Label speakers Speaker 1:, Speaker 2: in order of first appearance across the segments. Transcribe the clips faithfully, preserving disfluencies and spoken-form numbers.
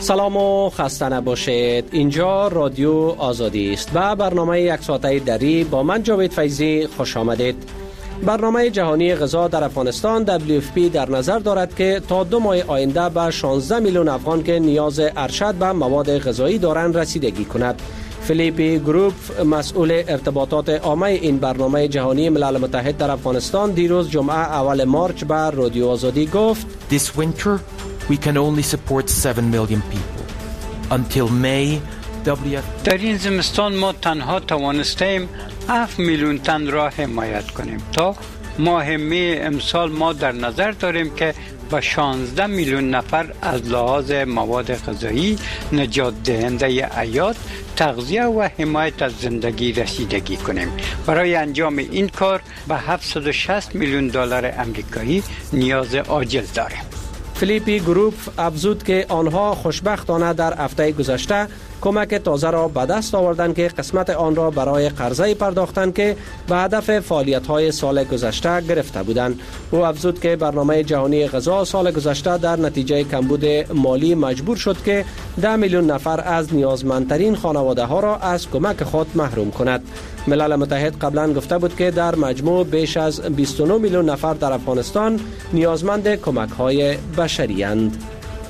Speaker 1: سلام و خسته نباشید. اینجا رادیو آزادی است و برنامه یک ساعته دری با من جاوید فیضی خوش آمدید. برنامه جهانی غذا در افغانستان دبلیو اف پی در نظر دارد که تا دو ماه آینده به شانزده میلیون افغان که نیاز ارشد به مواد غذایی دارند رسیدگی کند. فیلیپی گروپ مسئول ارتباطات عامه این برنامه جهانی ملل متحد در افغانستان دیروز جمعه اول مارچ به رادیو آزادی گفت
Speaker 2: This winter we can only support seven million people. Until May دبلیو اف پی
Speaker 3: در این زمستان ما تنها توانستیم هفت میلیون تن را حمایت کنیم. تا ماه می امسال ما در نظر داریم که به شانزده میلیون نفر از لحاظ مواد غذایی، نجات دهنده حیات، تغذیه و حمایت از زندگی رسیدگی کنیم. برای انجام این کار به هفتصد و شصت میلیون دلار آمریکایی نیاز عاجل داریم.
Speaker 1: فیلیپی گروپ افزود که آنها خوشبختانه در هفته گذشته کمک تازه را به دست آوردند که قسمت آن را برای قرضه پرداختند که به هدف فعالیت‌های سال گذشته گرفته بودند. او افزود که برنامه جهانی غذا سال گذشته در نتیجه کمبود مالی مجبور شد که ده میلیون نفر از نیازمندترین خانواده‌ها را از کمک خود محروم کند. ملل متحد قبلا گفته بود که در مجموع بیش از بیست و نه میلیون نفر در افغانستان نیازمند کمک‌های بشری اند.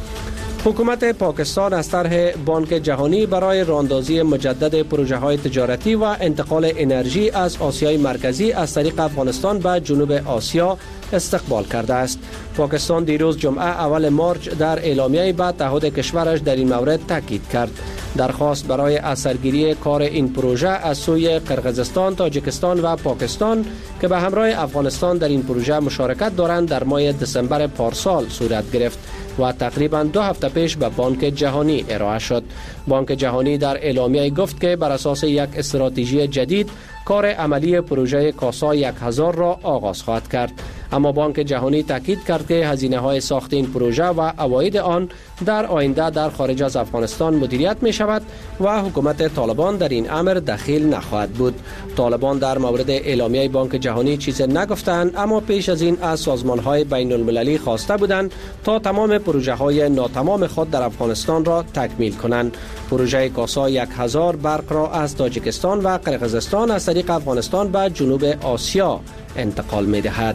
Speaker 1: حکومت پاکستان از طرح بانک جهانی برای راهاندازی مجدد پروژه‌های تجارتی و انتقال انرژی از آسیای مرکزی از طریق افغانستان به جنوب آسیا استقبال کرده است. پاکستان دیروز جمعه اول مارچ در اعلامیه به تعهد کشورش در این مورد تاکید کرد. درخواست برای اثرگیری کار این پروژه از سوی قرقیزستان، تاجیکستان و پاکستان که به همراه افغانستان در این پروژه مشارکت دارند در ماه دسامبر پارسال صورت گرفت و تقریباً دو هفته پیش به بانک جهانی ارائه شد. بانک جهانی در اعلامیه گفت که بر اساس یک استراتژی جدید کار عملی پروژه کاسا یک هزار را آغاز خواهد کرد. اما بانک جهانی تاکید کرد که هزینه‌های ساخت این پروژه و عواید آن در آینده در خارج از افغانستان مدیریت می شود و حکومت طالبان در این امر دخیل نخواهد بود. طالبان در مورد اعلامیه بانک جهانی چیز نگفتند، اما پیش از این از سازمان‌های بین المللی خواسته بودند تا تمام پروژه‌های ناتمام خود در افغانستان را تکمیل کنند. پروژه کاسا یک هزار برق را از تاجیکستان و قرقیزستان از طریق افغانستان به جنوب آسیا انتقال می دهد.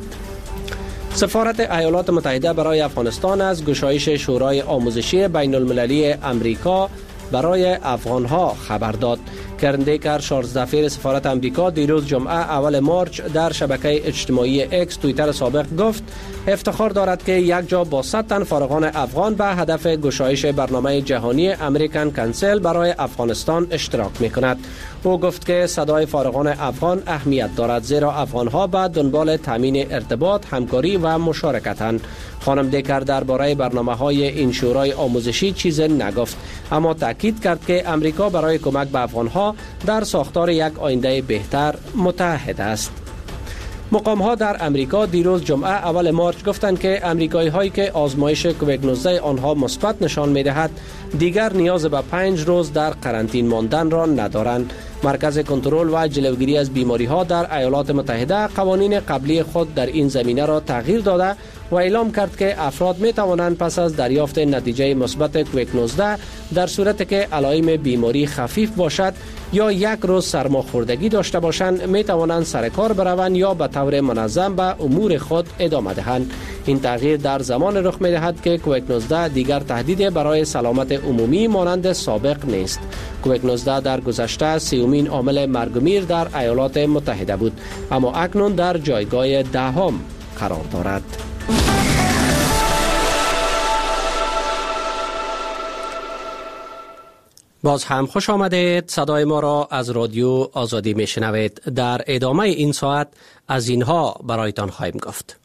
Speaker 1: سفارت ایالات متحده برای افغانستان از گشایش شورای آموزشی بین المللی امریکا برای افغانها خبر داد. کرندیکر شارلز دفیر سفارت امریکا دیروز جمعه اول مارچ در شبکه اجتماعی اکس توییتر سابق گفت افتخار دارد که یک جا با صد تن فارغان افغان به هدف گشایش برنامه جهانی امریکن کانسل برای افغانستان اشتراک می کند. او گفت که صدای فارغان افغان اهمیت دارد زیرا افغانها به دنبال تامین ارتباط، همکاری و مشارکتند. خانم دیکر درباره برنامه‌های این شورای آموزشی چیز نگفت، اما تاکید کرد که امریکا برای کمک به افغانها در ساختار یک آینده بهتر متحد است. مقام‌ها در امریکا دیروز جمعه اول مارچ گفتند که امریکایی‌هایی که آزمایش کووید نوزده آنها مثبت نشان می‌دهد دیگر نیاز به پنج روز در قرنطین ماندن را ندارند. مرکز کنترل و جلوگیری از بیماری‌ها در ایالات متحده قوانین قبلی خود در این زمینه را تغییر داده و اعلام کرد که افراد می توانند پس از دریافت نتیجه مثبت کووید نوزده در صورتی که علائم بیماری خفیف باشد یا یک روز سرماخوردگی داشته باشند می توانند سر کار بروند یا به طور منظم به امور خود ادامه دهند. این تغییر در زمان رخ می دهد که کووید نوزده دیگر تهدید برای سلامت عمومی مانند سابق نیست. کووید نوزده در گذشته سیومین عامل مرگ و میر در ایالات متحده بود، اما اکنون در جایگاه دهم قرار دارد. باز هم خوش آمدید. صدای ما را از رادیو آزادی می شنوید. در ادامه این ساعت از اینها برایتان خواهیم گفت.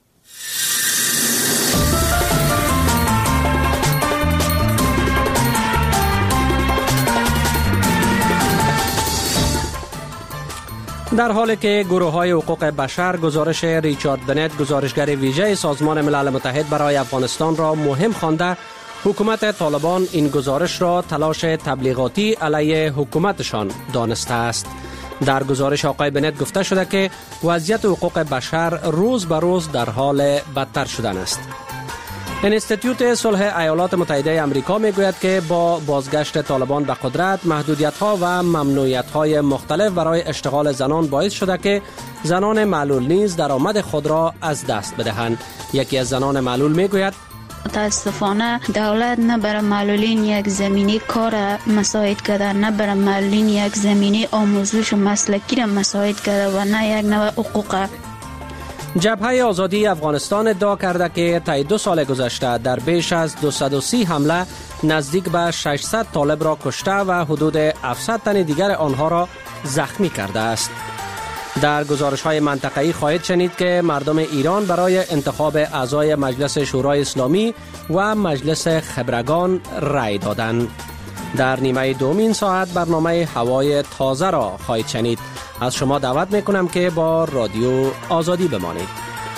Speaker 1: در حالی که گروه های حقوق بشر گزارش ریچارد بنت گزارشگر ویژه سازمان ملل متحد برای افغانستان را مهم خوانده، حکومت طالبان این گزارش را تلاش تبلیغاتی علیه حکومتشان دانسته است. در گزارش آقای بنت گفته شده که وضعیت حقوق بشر روز به روز در حال بدتر شدن است. انستیتوت صلح ایالات متحده آمریکا میگوید که با بازگشت طالبان به قدرت محدودیت‌ها و ممنوعیت‌های مختلف برای اشتغال زنان باعث شده که زنان معلول نیز درآمد خود را از دست بدهند. یکی از زنان معلول میگوید
Speaker 4: متاسفانه دولت نه برای معلولین یک زمینه کار مساعد کرده، نه برای معلولین یک زمینه آموزش و مسلکی را مساعد کرده و نه یک نوع حقوق.
Speaker 1: جبهه آزادی افغانستان ادعا کرده که طی دو سال گذشته در بیش از دویست و سی حمله نزدیک به ششصد طالب را کشته و حدود هفتصد تن دیگر آنها را زخمی کرده است. در گزارش‌های منطقه‌ای خواهید شنید که مردم ایران برای انتخاب اعضای مجلس شورای اسلامی و مجلس خبرگان رأی دادند. در نیمه دومین ساعت برنامه هوای تازه را خواهید شنید. از شما دعوت میکنم که با رادیو آزادی بمانید.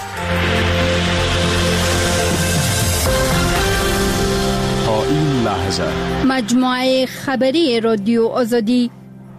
Speaker 5: تا این لحظه
Speaker 6: مجموعه خبری رادیو آزادی.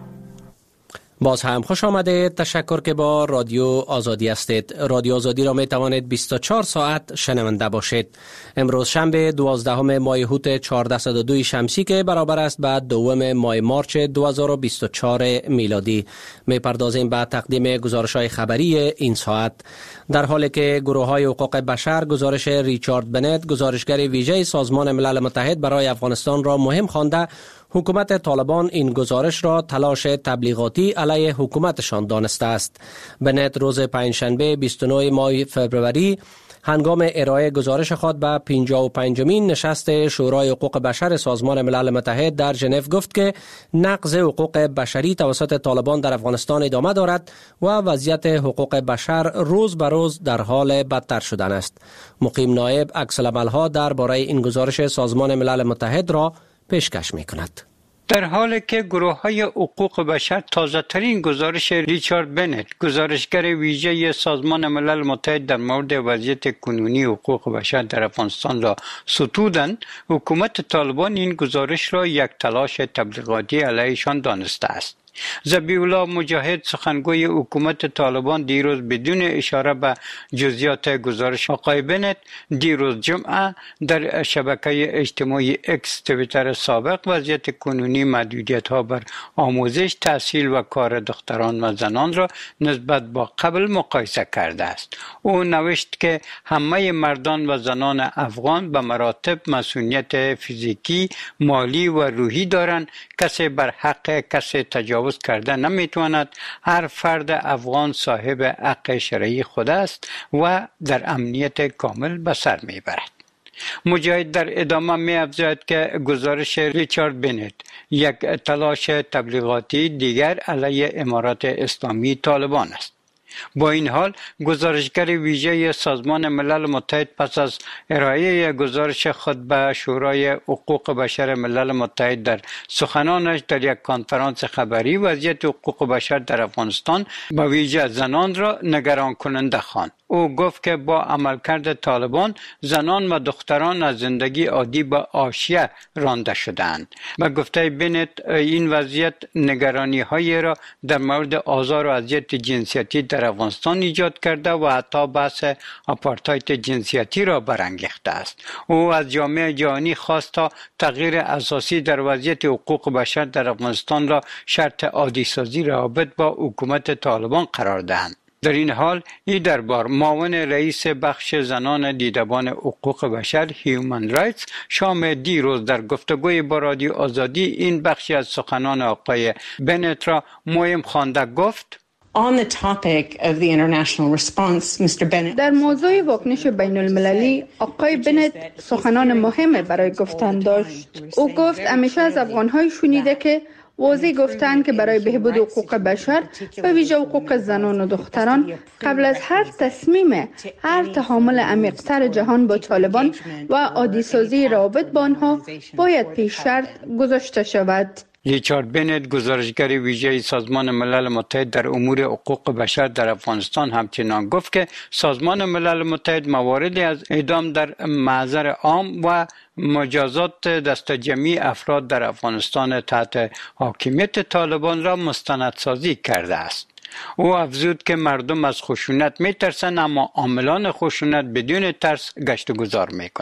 Speaker 1: باز هم خوش آمده. تشکر که با رادیو آزادی هستید. رادیو آزادی را می توانید بیست و چهار ساعت شنونده باشید. امروز شنبه دوازدهم ماه هوت چهارصد و دو شمسی که برابر است با دوم ماه مارچ دو هزار و بیست و چهار میلادی. می پردازیم به تقدیم گزارش‌های خبری این ساعت. در حالی که گروه‌های حقوق بشر گزارش ریچارد بنت، گزارشگر ویژه سازمان ملل متحد برای افغانستان را مهم خوانده، حکومت طالبان این گزارش را تلاش تبلیغاتی علیه حکومتشان دانسته است. بنت روز پنجشنبه بیست و نه ماه فوریه هنگام ارائه گزارش خود به پنجاه و پنجمین نشست شورای حقوق بشر سازمان ملل متحد در ژنو گفت که نقض حقوق بشری توسط طالبان در افغانستان ادامه دارد و وضعیت حقوق بشر روز به روز در حال بدتر شدن است. مقیم نایب عکس‌العمل‌ها درباره این گزارش سازمان ملل متحد را پیشکش می‌کند.
Speaker 3: در حالی که گروه‌های حقوق بشر تازه‌ترین گزارش ریچارد بنت، گزارشگر ویژه سازمان ملل متحد در مورد وضعیت کنونی حقوق بشر در افغانستان را ستودند، حکومت طالبان این گزارش را یک تلاش تبلیغاتی علیهشان دانسته است. ذبیح الله مجاهد، سخنگوی حکومت طالبان، دیروز بدون اشاره به جزئیات گزارش آقای بنت دیروز جمعه در شبکه اجتماعی اکس توییتر سابق وضعیت کنونی محدودیت‌ها بر آموزش، تحصیل و کار دختران و زنان را نسبت با قبل مقایسه کرده است. او نوشت که همه مردان و زنان افغان به مراتب مسئولیت فیزیکی، مالی و روحی دارند. کسی بر حق کسی تجاوز کرده نمیتواند. هر فرد افغان صاحب حق شرعی خود است و در امنیت کامل به سر میبرد. مجاهد در ادامه می افزاید که گزارش ریچارد بنت یک تلاش تبلیغاتی دیگر علیه امارات اسلامی طالبان است. با این حال گزارشگر ویژه سازمان ملل متحد پس از ارائه گزارش خود به شورای حقوق بشر ملل متحد در سخنانش در یک کنفرانس خبری وضعیت حقوق بشر در افغانستان به ویژه زنان را نگران کننده خواند. او گفت که با عملکرد طالبان زنان و دختران از زندگی عادی به حاشیه رانده شدند. به گفته بنت این وضعیت نگرانی هایی را در مورد آزار و اذیت جنسیتی در افغانستان ایجاد کرده و حتی بحث آپارتاید جنسیتی را برانگیخته است. او از جامعه جهانی خواست تا تغییر اساسی در وضعیت حقوق بشر در افغانستان را شرط عادی سازی روابط با حکومت طالبان قرار دهند. در این حال این دربار معاون رئیس بخش زنان دیدبان حقوق بشر هیومن رایتس شام دیروز در گفتگوی با رادیو آزادی این بخشی از سخنان آقای بنت را مهم خوانده گفت:
Speaker 7: On the topic of the international response, Mister Bennett.
Speaker 6: در موضوع واکنش بین المللی آقای بنت سخنان مهمه برای گفتن داشت. او گفت همیشه از افغان‌های شنیده که واضح گفتند که برای بهبود حقوق بشر و ویژه حقوق زنان و دختران قبل از هر تصمیم هر تعامل عمیق‌تر جهان با طالبان و عادی‌سازی روابط با آنها باید پیش شرط گذاشته شود.
Speaker 3: ریچارد بنت، گزارشگر ویژه سازمان ملل متحد در امور حقوق بشر در افغانستان، همچنان گفت که سازمان ملل متحد مواردی از اعدام در محضر عام و مجازات دست جمعی افراد در افغانستان تحت حاکمیت طالبان را مستندسازی کرده است. او افزود که مردم از خشونت می ترسند اما عاملان خشونت بدون ترس گشت و گذار می کنند.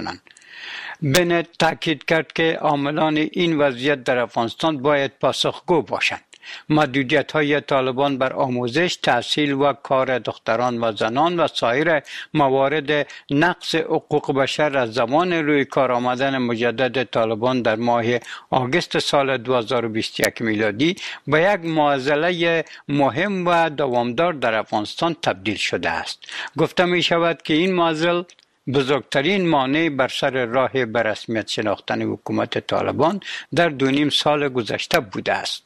Speaker 3: بنت تاکید کرد که عاملان این وضعیت در افغانستان باید پاسخگو باشند. محدودیت های طالبان بر آموزش، تحصیل و کار دختران و زنان و سایر موارد نقض حقوق بشر از زمان روی کار آمدن مجدد طالبان در ماه آگوست سال دو هزار و بیست و یک میلادی به یک معضله مهم و دوامدار در افغانستان تبدیل شده است. گفته می شود که این معضل بزرگترین مانع بر سر راه به رسمیت شناختن حکومت طالبان در دو نیم سال گذشته بوده است.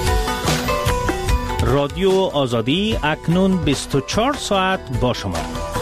Speaker 8: رادیو آزادی اکنون بیست و چهار ساعت با شما.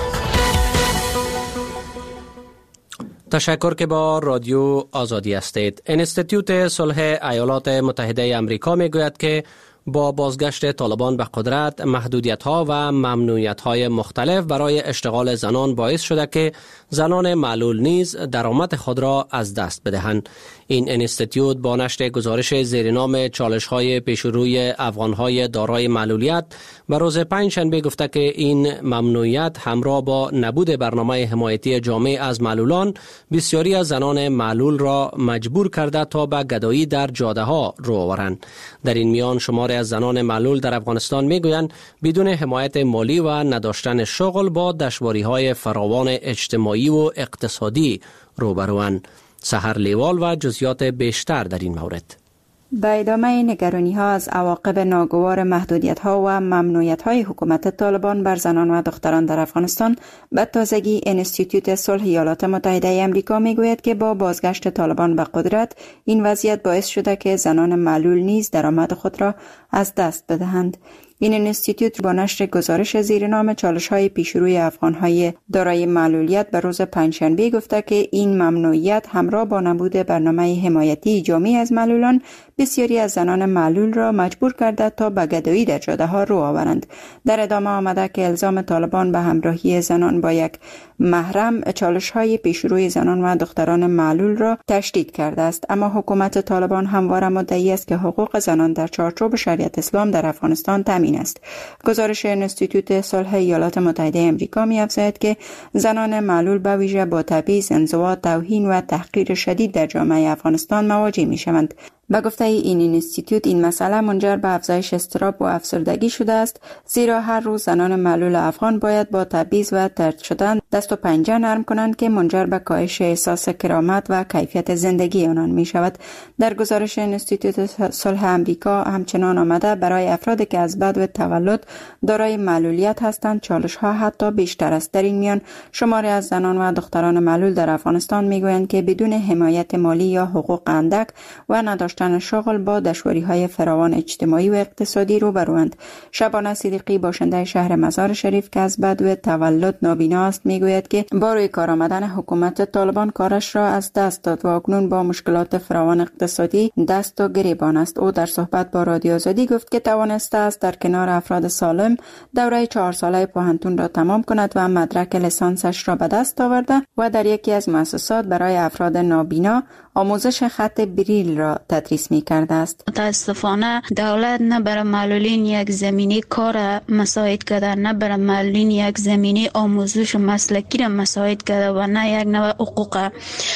Speaker 1: تشکر که با رادیو آزادی هستید. انستیتوت صلح ایالات متحده آمریکا می گوید که با بازگشت طالبان به قدرت محدودیت‌ها و ممنوعیت‌های مختلف برای اشتغال زنان باعث شده که زنان معلول نیز درآمد خود را از دست بدهند. این انستیتوت با نشر گزارش زیر نام چالش‌های پیشروی افغان‌های دارای معلولیت به روز پنجشنبه گفته که این ممنوعیت همراه با نبود برنامه حمایتی جامع از معلولان بسیاری از زنان معلول را مجبور کرده تا به گدایی در جاده‌ها رو آورند. در این میان شمار از زنان معلول در افغانستان میگویند بدون حمایت مالی و نداشتن شغل با دشواری‌های فراوان اجتماعی و اقتصادی روبروند. سحر لیوال و جزئیات بیشتر در این مورد.
Speaker 9: به ادامه نگرانی ها از عواقب ناگوار محدودیت ها و ممنوعیت های حکومت طالبان بر زنان و دختران در افغانستان، به تازگی انستیتوت صلح ایالات متحده آمریکا می گوید که با بازگشت طالبان به قدرت این وضعیت باعث شده که زنان معلول نیز درآمد خود را از دست بدهند. این انستیتوت با نشر گزارش زیر نام چالش‌های پیشروی افغان‌های دارای معلولیت به روز پنجشنبه گفته که این ممنوعیت همراه با نبود برنامه حمایتی جامع از معلولان بسیاری از زنان معلول را مجبور کرده تا به گدایی در جاده‌ها رو آورند. در ادامه آمده که الزام طالبان به همراهی زنان با یک محرم چالش‌های پیشروی زنان و دختران معلول را تشدید کرده است، اما حکومت طالبان همواره مدعی است که حقوق زنان در چارچوب شریعت اسلام در افغانستان تامین است. گزارش انستیتوت صلح ایالات متحده آمریکا می‌افزاید که زنان معلول به ویژه با تبعیض، انزوا، توهین و تحقیر شدید در جامعه افغانستان مواجه می‌شوند. به گفته این اینستیتوت این مسئله منجر به افزایش اضطراب و افسردگی شده است، زیرا هر روز زنان معلول افغان باید با تبعیض و طرد شدن دست و پنجه نرم کنند که منجر به کاهش احساس کرامت و کیفیت زندگی آنان می شود. در گزارش انستیتوت صلح آمریکا همچنان آمده برای افرادی که از بدو تولد دارای معلولیت هستند چالش ها حتی بیشتر است. در این میان شماری از زنان و دختران معلول در افغانستان می گویند که بدون حمایت مالی یا حقوق اندک و نداشتن شغل با دشواری‌های فراوان اجتماعی و اقتصادی روبروند. شبانه صدیقی باشنده شهر مزار شریف که از بدو تولد نابینا است میگوید که با روی کار آمدن حکومت طالبان کارش را از دست داد و اکنون با مشکلات فراوان اقتصادی دست و گریبان است. او در صحبت با رادیو آزادی گفت که توانسته است در کنار افراد سالم دوره چهار ساله پوهنتون را تمام کند و مدرک لیسانسش را به دست آورده و در یکی از مؤسسات برای افراد نابینا آموزش خط بریل را تدریس می کرده است.
Speaker 4: متاسفانه دولت نه برای معلولین یک زمینه کار مساعد کرده، نه برای معلولین یک زمینه آموزش مسلکی را مساعد کرده و نه یک نوع حقوق.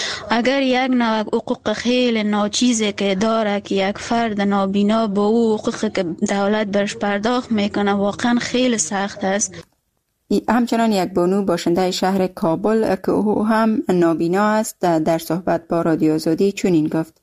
Speaker 4: اگر یک نوع حقوق خیلی ناچیزی که داره که یک فرد نابینا با او حقوقی که دولت برش پرداخت میکنه واقعا خیلی سخت است.
Speaker 9: همچنان یک بانو باشنده شهر کابل که او هم نابینا است در صحبت با رادیو آزادی چنین گفت: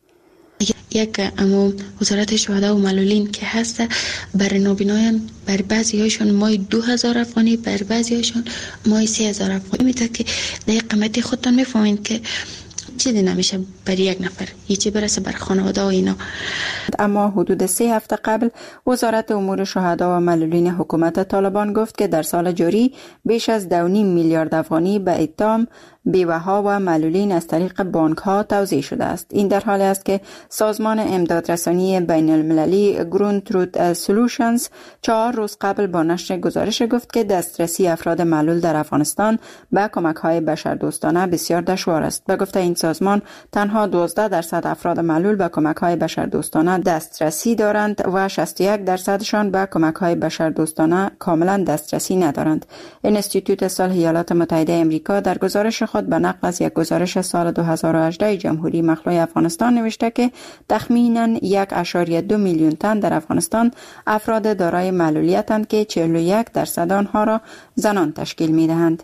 Speaker 10: یک امام وزارت شهدا و معلولین که هست بر نابینایان بر بعضی هایشان مای دو هزار افغانی، بر بعضی هایشان مای سی هزار افغانی میده که در قیمتی خودتان میفهمین که چیزی نمیشه بر یک نفر، هیچی برسه بر خانواده و اینا.
Speaker 9: اما حدود سه هفته قبل وزارت امور شهدا و معلولین حکومت طالبان گفت که در سال جاری بیش از دو و نیم میلیارد افغانی به ایتام بیوه‌ها و معلولین از طریق بانک‌ها توزیع شده است. این در حالی است که سازمان امدادرسانی بین المللی گرون تروت سولوشنز چهار روز قبل با نشر گزارش گفت که دسترسی افراد معلول در افغانستان به کمک‌های بشردوستانه بسیار دشوار است. به گفته این سازمان تنها دوازده درصد افراد معلول به کمک‌های بشردوستانه دسترسی دارند و شصت و یک درصدشان به کمک‌های بشردوستانه کاملا دسترسی ندارند. انستیتوت صلح ایالات متحده آمریکا در گزارش خود به نقل از یک گزارش سال دو هزار و هجده جمهوری مخلوع افغانستان نوشته که تخمینا یک اشاری دو میلیون تن در افغانستان افراد دارای معلولیتند که چهل و یک درصد آنها را زنان تشکیل می‌دهند.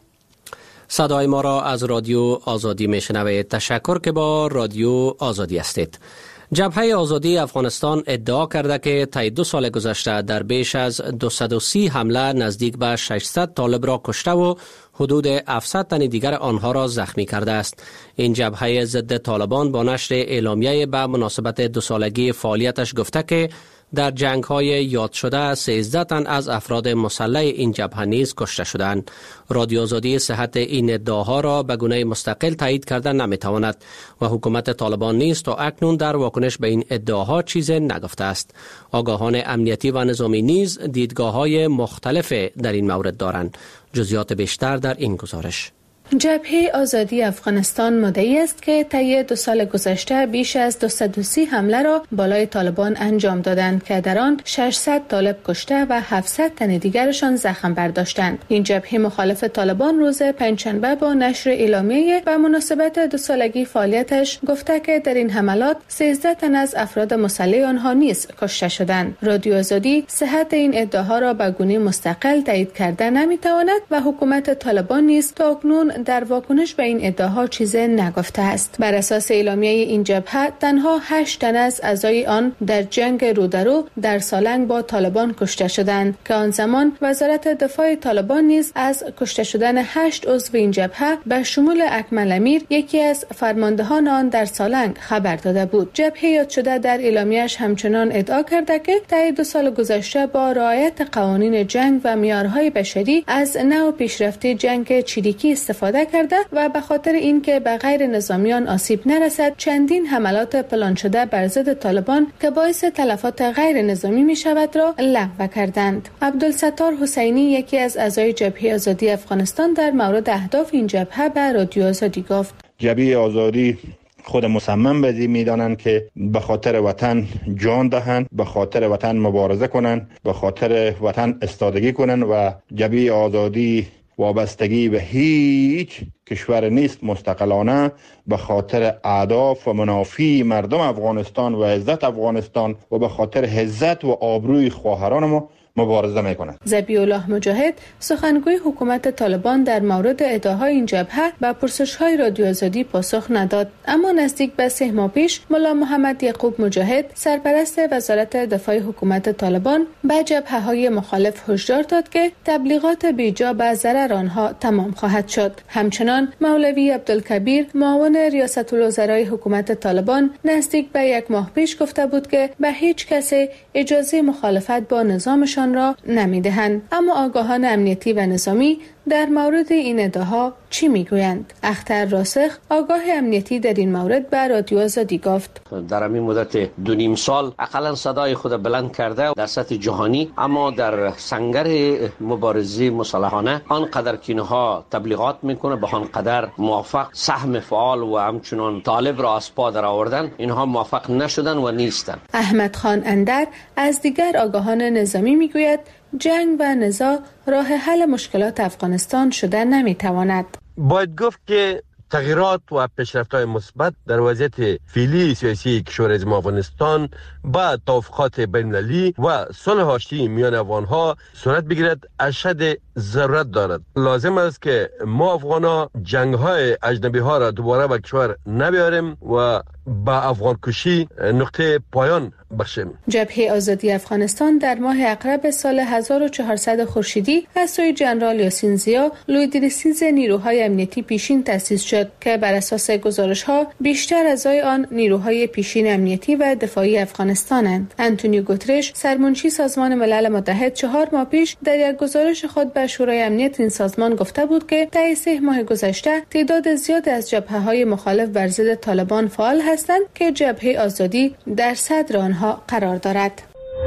Speaker 1: صدای ما را از رادیو آزادی میشنوید. تشکر که با رادیو آزادی هستید. جبهه آزادی افغانستان ادعا کرده که طی دو سال گذشته در بیش از دویست و سی حمله نزدیک به ششصد طالب را کشته و حدود هفتصد تن دیگر آنها را زخمی کرده است. این جبهه ضد طالبان با نشر اعلامیه به مناسبت دو سالگی فعالیتش گفته که در جنگ‌های یاد شده سیزده تن از افراد مسلح این جبهه نیز کشته شدند. رادیو آزادی صحت این ادعاها را به گونه مستقل تایید کرده نمی‌تواند و حکومت طالبان نیز تا اکنون در واکنش به این ادعاها چیزی نگفته است. آگاهان امنیتی و نظامی نیز دیدگاه‌های مختلف در این مورد دارند. جزئیات بیشتر در این گزارش.
Speaker 11: جبهه آزادی افغانستان مدعی است که طی دو سال گذشته بیش از دویست و سی حمله را بالای طالبان انجام دادند که در آن ششصد طالب کشته و هفتصد تن دیگرشان زخم برداشتند. این جبهه مخالف طالبان روز پنجشنبه با نشر اعلامیه و مناسبت دو سالگی فعالیتش گفته که در این حملات سیزده تن از افراد مسلح آنها نیز کشته شدند. رادیو آزادی صحت این ادعاها را به گونه مستقل تایید کرده نمیتواند و حکومت طالبان نیز تا اکنون در واکنش به این ادعاها چیزی نگفته است. بر اساس اعلامیه این جبهه تنها هشت تن از اعضای آن در جنگ رودرو در سالنگ با طالبان کشته شدند که آن زمان وزارت دفاع طالبان نیز از کشته شدن هشت عضو این جبهه به شمول اکمل امیر یکی از فرماندهان آن در سالنگ خبر داده بود. جبهه یاد شده در اعلامیه‌اش همچنان ادعا کرده که طی دو سال گذشته با رعایت قوانین جنگ و معیارهای بشری از نوع پیشرفته جنگ چریکی استفاده کرده و به خاطر اینکه به غیر نظامیان آسیب نرسد چندین حملات پلان شده بر ضد طالبان که باعث تلفات غیر نظامی می شود را لغو کردند. عبدالستار حسینی یکی از اعضای جبهه آزادی افغانستان در مورد اهداف این جبهه به رادیو آزادی گفت:
Speaker 12: جبهه آزادی خود مصمم به این میدانند که به خاطر وطن جان دهند، به خاطر وطن مبارزه کنند، به خاطر وطن استادگی کنند و جبهه آزادی وابستگی به هیچ کشور نیست مستقلانه، به خاطر اهداف و منافع مردم افغانستان و عزت افغانستان و به خاطر عزت و آبروی خواهران ما مبارزه میکنند.
Speaker 11: ذبیح الله مجاهد سخنگوی حکومت طالبان در مورد ادعاهای این جبهه به پرسش‌های رادیو آزادی پاسخ نداد، اما نزدیک به سه ماه پیش ملا محمد یعقوب مجاهد سرپرست وزارت دفاع حکومت طالبان به جبهه‌های مخالف هشدار داد که تبلیغات بیجا به ضرر آنها تمام خواهد شد. همچنان مولوی عبدالکبیر معاون ریاست الوزرای حکومت طالبان نزدیک به یک ماه پیش گفته بود که به هیچ کسی اجازه مخالفت با نظامشان را نمیدهند. اما آگاهان امنیتی و نظامی در مورد این ادعاها چی میگویند؟ اختر راسخ آگاه امنیتی در این مورد به رادیو آزادی گفت:
Speaker 13: در این مدت دو نیم سال اقلا صدای خود بلند کرده در سطح جهانی، اما در سنگر مبارزه مسلحانه آنقدر که اینها تبلیغات میکنه به آنقدر موفق سهم فعال و همچنان طالب را از پا در آوردن اینها موفق نشدن و نیستن.
Speaker 11: احمد خان اندر از دیگر آگاهان نظامی میگوید جنگ و نزاع راه حل مشکلات افغانستان شده نمیتواند.
Speaker 14: باید گفت که تغییرات و پیشرفت‌های مثبت در وضعیت فعلی سیاسی کشور افغانستان با توافقات بین‌المللی و صلح آشتی میان افغان‌ها صورت بگیرد اشد ضرورت دارد. لازم است که ما افغان‌ها جنگ‌های اجنبی‌ها را دوباره به کشور نبیاریم و با افغان کشی نقطه پایان بخشیم.
Speaker 11: جبهه آزادی افغانستان در ماه اقرب سال هزار و چهارصد خورشیدی از سوی جنرال یاسین زیا لویدریسیز نیروهای امنیتی پیشین تأسیس شد که بر اساس گزارش‌ها بیشتر اعضای آن نیروهای پیشین امنیتی و دفاعی افغانستانند. آنتونیو گوترش سرمنشی سازمان ملل متحد چهار ماه پیش در یک گزارش خود به شورای امنیت این سازمان گفته بود که طی سه ماه گذشته تعداد زیادی از جبهه‌های مخالف بر ضد طالبان فعال هستند که جبهه آزادی در صدر آنها قرار دارد.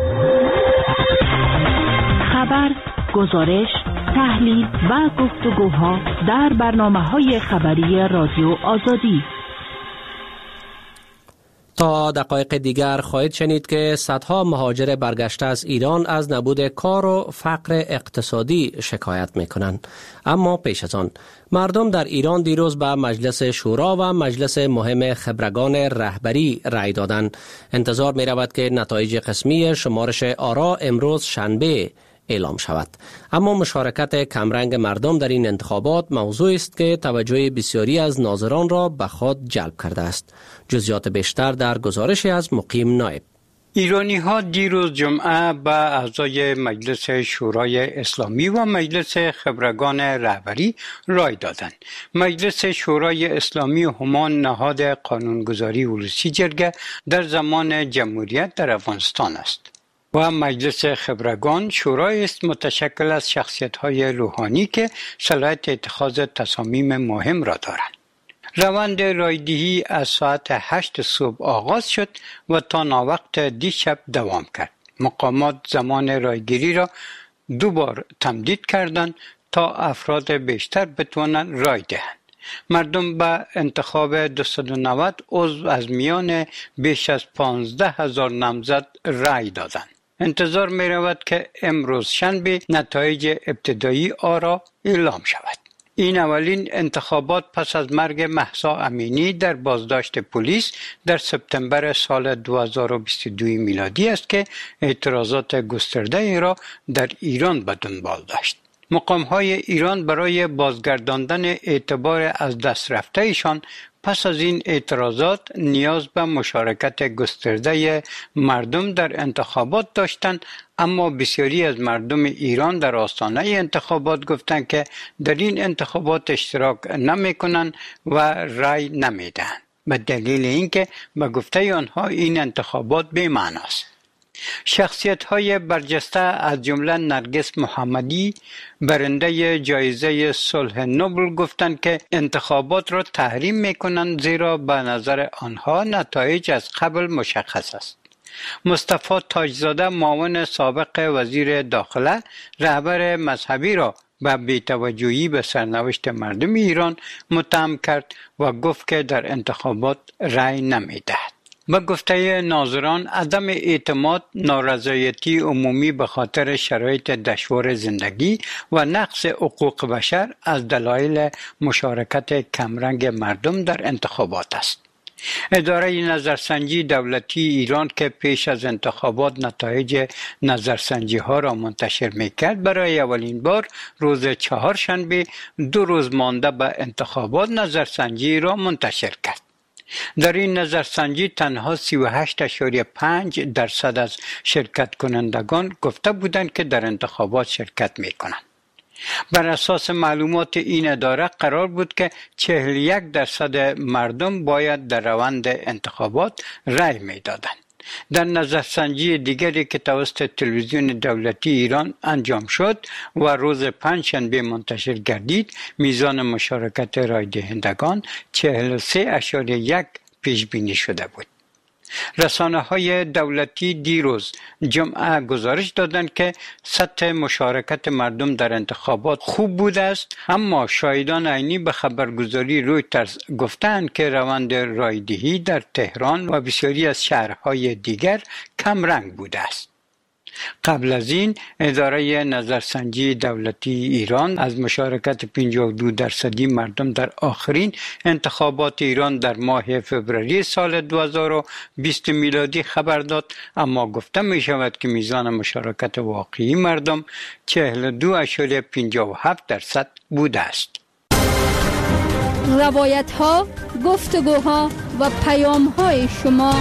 Speaker 15: خبر، گزارش، تحلیل و گفتگوها در برنامه‌های خبری رادیو آزادی.
Speaker 1: تا دقایق دیگر خواهید شنید که صدها مهاجر برگشته از ایران از نبود کار و فقر اقتصادی شکایت میکنند. اما پیش از آن مردم در ایران دیروز به مجلس شورا و مجلس مهم خبرگان رهبری رأی دادند. انتظار می رود که نتایج قسمی شمارش آرا امروز شنبه اعلام شود. اما مشارکت کمرنگ مردم در این انتخابات موضوعی است که توجه بسیاری از ناظران را به خود جلب کرده است. جزئیات بیشتر در گزارشی از مقیم نایب.
Speaker 3: ایرانی ها دیروز جمعه به اعضای مجلس شورای اسلامی و مجلس خبرگان رهبری رای دادند. مجلس شورای اسلامی همان نهاد قانونگذاری ولسی جرگه در زمان جمهوریت در افغانستان است و مجلس خبرگان شورای است متشکل از شخصیت‌های روحانی که صلاحیت اتخاذ تصامیم مهم را دارند. روند رایدهی از ساعت هشت صبح آغاز شد و تا ناوقت دیشب دوام کرد. مقامات زمان رایگیری را دو بار تمدید کردند تا افراد بیشتر بتوانند رای دهند. مردم به انتخاب دویست و نود عضو از میان بیش از پانزده هزار نامزد رای دادند. انتظار می رود که امروز شنبه نتایج ابتدایی آرا اعلام شود. این اولین انتخابات پس از مرگ مهسا امینی در بازداشت پلیس در سپتامبر سال دو هزار و بیست و دو میلادی است که اعتراضات گسترده ای را در ایران به دنبال داشت. مقام‌های ایران برای بازگرداندن اعتبار از دست رفته ایشان پس از این اعتراضات نیاز به مشارکت گسترده مردم در انتخابات داشتند، اما بسیاری از مردم ایران در آستانه انتخابات گفتند که در این انتخابات اشتراک نمی‌کنند و رای نمی‌دهند به دلیل اینکه به گفته آنها این انتخابات بی‌معنی است. شخصیت‌های برجسته از جمله نرگس محمدی برنده جایزه صلح نوبل گفتند که انتخابات را تحریم می‌کنند زیرا به نظر آنها نتایج از قبل مشخص است. مصطفی تاجزاده معاون سابق وزیر داخله رهبر مذهبی را به بی‌توجهی به سرنوشت مردم ایران متهم کرد و گفت که در انتخابات رأی نمی‌دهد. به گفته ناظران عدم اعتماد، نارضایتی عمومی به خاطر شرایط دشوار زندگی و نقض حقوق بشر از دلایل مشارکت کمرنگ مردم در انتخابات است. اداره نظرسنجی دولتی ایران که پیش از انتخابات نتایج نظرسنجی ها را منتشر میکرد برای اولین بار روز چهارشنبه دو روز مانده به انتخابات نظرسنجی را منتشر کرد. در این نظرسنجی تنها سی و هشت اشاریه پنج درصد از شرکت کنندگان گفته بودند که در انتخابات شرکت می کنند. بر اساس معلومات این اداره قرار بود که چهل و یک درصد مردم باید در روند انتخابات رأی می دادند. در نظرسنجی دیگری که توسط تلویزیون دولتی ایران انجام شد و روز پنجشنبه منتشر گردید، میزان مشارکت رای دهندگان چهل و سه اشاریه یک پیش بینی شده بود. رسانه های دولتی دیروز جمعه گزارش دادند که سطح مشارکت مردم در انتخابات خوب بوده است، اما شاهدان عینی به خبرگزاری رویترز گفتند که روند رایدهی در تهران و بسیاری از شهرهای دیگر کم رنگ بوده است. قبل از این اداره نظرسنجی دولتی ایران از مشارکت پنجاه و دو درصدی مردم در آخرین انتخابات ایران در ماه فوریه سال دو هزار و بیست میلادی خبر داد، اما گفته می شود که میزان مشارکت واقعی مردم چهل و دو اشاریه پنجاه و هفت درصد بوده است.
Speaker 16: روایت ها، گفتگوها و پیام های شما.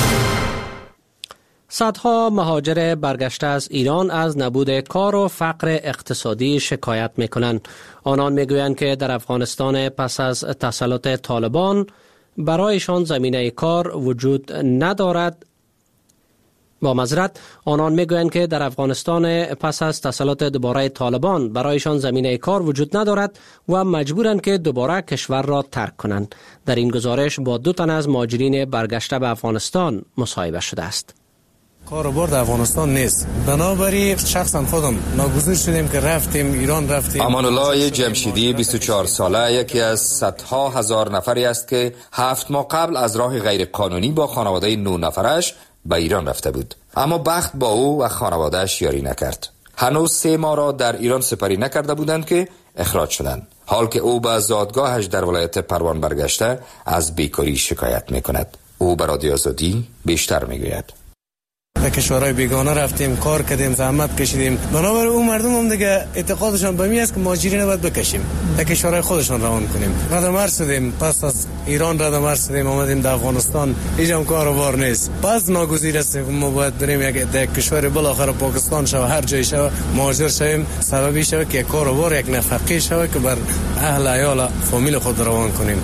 Speaker 1: صدها مهاجر برگشته از ایران از نبود کار و فقر اقتصادی شکایت می‌کنند. آنان می‌گویند که در افغانستان پس از تسلط طالبان برایشان زمینه کار وجود ندارد. با معذرت آنان می‌گویند که در افغانستان پس از تسلط دوباره طالبان برایشان زمینه کار وجود ندارد و مجبورند که دوباره کشور را ترک کنند. در این گزارش با دو تن از مهاجرین برگشته به افغانستان مصاحبه شده است.
Speaker 17: کاروبار در افغانستان نیست، بنابراین شخصا خودم ناگزیر شدیم که رفتیم ایران. رفتیم
Speaker 18: امان الله جمشیدی بیست و چهار ساله یکی از صدها هزار نفری است که هفت ماه قبل از راه غیر قانونی با خانواده نه نفرش به ایران رفته بود، اما بخت با او و خانوادهش یاری نکرد. هنوز سه ماه را در ایران سپری نکرده بودند که اخراج شدند، حال که او به زادگاهش در ولایت پروان برگشته از بیکاری شکایت میکند. او به رادیو آزادی بیشتر میگوید.
Speaker 17: به کشورهای بیگانه رفتیم، کار کردیم، زحمت کشیدیم، بنابراین اون مردم هم دیگه اعتقادشان به می است که مهاجرین نباید بکشیم، به کشورهای خودشان روان کنیم. ردمر شدیم، پس از ایران ردمر شدیم، آمدیم در افغانستان. اینجا کاروبار نیست، پس ناگزیر است ما باید بریم یک کشور بالاخره پاکستان شو، هر جای شو مهاجر شویم، سببی شو که کاروبار یک نفقه شو که بر اهل عیال فامیل خود روان کنیم.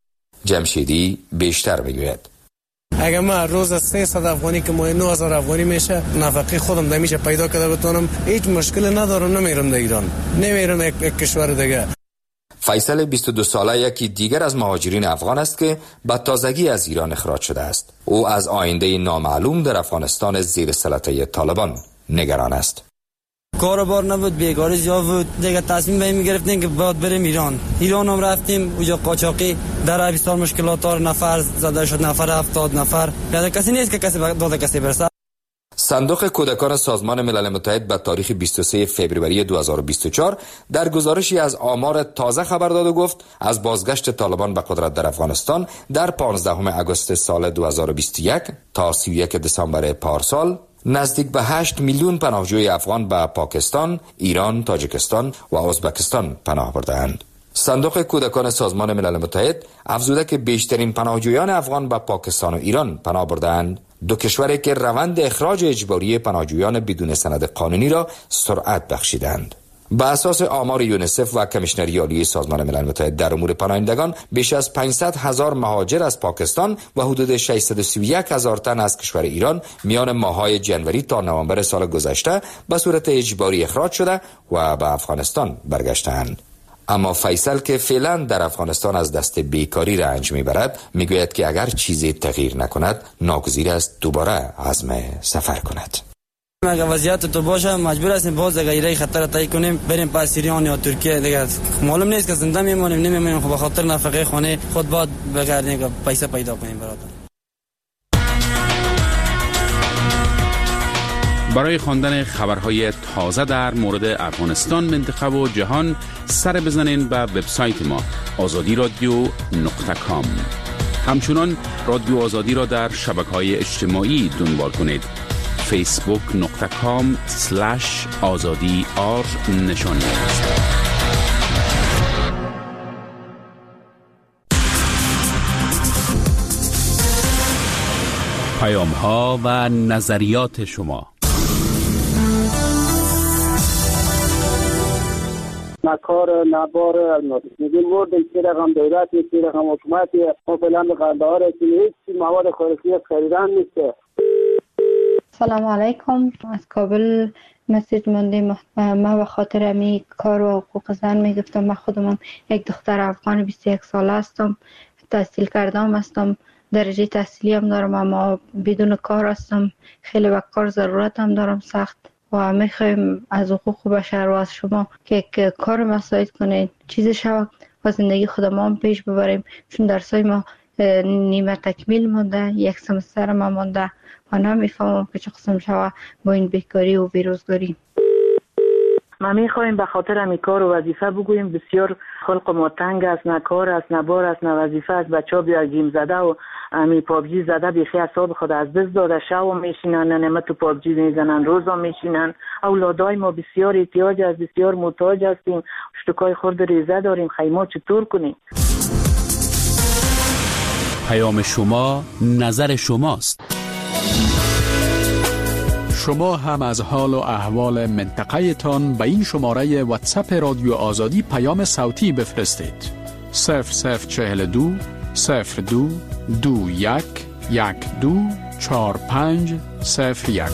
Speaker 18: جمشیدی بیشتر میگوید.
Speaker 17: اگر ما روز سیصد افغانی که ماه نه هزار افغانی میشه، نفقه خودم دمیشه پیدا کرده بتونم، هیچ مشکل ندارم، نمیرم در ایران، نمیرم یک, یک کشور دیگه.
Speaker 18: فیصل بیست و دو ساله یکی دیگر از مهاجرین افغان است که به تازگی از ایران اخراج شده است. او از آینده نامعلوم در افغانستان زیر سلطه طالبان نگران است.
Speaker 19: کاروبار نبود، بیکاری زیاد بود، دیگه تصمیم به این میگرفتیم که باید بریم ایران. ایران هم رفتیم، اونجا قاچاقی در عربستان مشکلات دار، نفر زده شد، نفر هفتاد نفر، یعنی کسی نیست که کسی داده کسی برسه.
Speaker 18: صندوق کودکان سازمان ملل متحد به تاریخ بیست و سوم فوریه دو هزار و بیست و چهار در گزارشی از آمار تازه خبر داد و گفت از بازگشت طالبان به قدرت در افغانستان در پانزدهم آگوست سال دو هزار و بیست و یک تا سی و یک دسامبر پارسال نزدیک به هشت میلیون پناهجوی افغان به پاکستان، ایران، تاجیکستان و ازبکستان پناه برده‌اند. صندوق کودکان سازمان ملل متحد افزوده که بیشترین پناهجویان افغان به پاکستان و ایران پناه برده‌اند، دو کشوری که روند اخراج اجباری پناهجویان بدون سند قانونی را سرعت بخشیدند. به اساس آمار یونیسف و کمیشنری عالی سازمان ملل متحد در امور پناهندگان، بیش از پانصد هزار مهاجر از پاکستان و حدود ششصد و سی و یک هزار تن از کشور ایران میان ماه‌های جنوری تا نوامبر سال گذشته به صورت اجباری اخراج شده و به افغانستان برگشتند. اما فیصل که فعلا در افغانستان از دست بیکاری رنج میبرد، میگوید که اگر چیزی تغییر نکند ناگزیر است دوباره عزم سفر کند.
Speaker 19: اگر وضعیت تو باشه مجبور هستیم باز غیره خطر طی کنیم، بریم پس ایران یا ترکیه. دیگه معلوم نیست که زنده میمونیم نمیمونیم، خب به خاطر نفقه خانه خود باید بگردیم که پیسه پیدا کنیم. برادر
Speaker 5: برای خواندن خبرهای تازه در مورد افغانستان، منطقه و جهان سر بزنین به وبسایت ما آزادی رادیو نقطه کام. همچنان رادیو آزادی را در شبکه‌های اجتماعی دنبال کنید. فیسبوک نقطه کام سلش آزادی آر نشانی است. پیام ها و نظریات شما.
Speaker 20: نکار نبار میگیم مورد چی رقم دولت چی رقم حکومت ما فعلا به قندهار هیچ مواد خوراکی خریدن نیست.
Speaker 21: سلام علیکم، از کابل مسیج موندیم. ما به خاطر امی کار و حقوق زن میگفتم. من خودم یک دختر افغان بیست و یک ساله هستم، تحصیل کردم هستم، درجه تحصیلی هم دارم، اما بدون کار هستم. خیلی به کار ضرورت هم دارم سخت و میخوایم از حقوق بشر و از شما که کار مساعد کنید، چیز شود و زندگی خودم هم پیش ببریم، چون درسای ما نیمه تکمیل مونده، یک سمستر ما مونده و نمیفهمم که چه قسم شود با این بیکاری و بیروزگاری.
Speaker 22: ما میخوایم به خاطر همی کار و وظیفه بگوییم بسیار خلق ما تنگ است، نه کار است، نه بار است، نه وظیفه است. بچه ها بیا گیم زده و همی پابجی زده بیخی اصاب خود از دست داده، شو میشینن نمه تو پابجی میزنن، روزا میشینن. اولادای ما بسیار احتیاج است، بسیار محتاج هستیم، شتکای خورد ریزه داریم، خیما چطور کنیم؟
Speaker 5: پیام شما نظر شماست. شما هم از حال و احوال منطقه تان به این شماره واتساپ رادیو آزادی پیام صوتی بفرستید. صفر صفر چهل دو صفر دو دو یک یک دو چهار پنج صفر یک.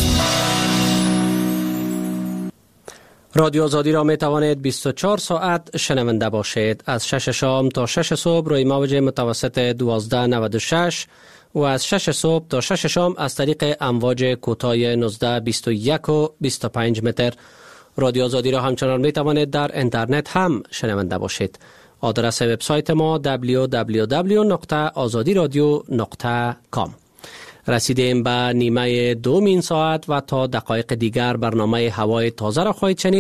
Speaker 1: رادیو آزادی را می توانید بیست و چهار ساعت شنونده باشید. از شش شام تا شش صبح روی موج متوسط دوازده نود و شش و از شش صبح تا شش شام از طریق امواج کوتاه نوزده بیست و یک و بیست و پنج متر. رادیو آزادی را همچنان می توانید در اینترنت هم شنونده باشید. آدرس وبسایت ما دبلیو دبلیو دبلیو نقطه آزادی رادیو نقطه کام. رسیدیم به نیمه دومین ساعت و تا دقایق دیگر برنامه هوای تازه را خواهید شنید.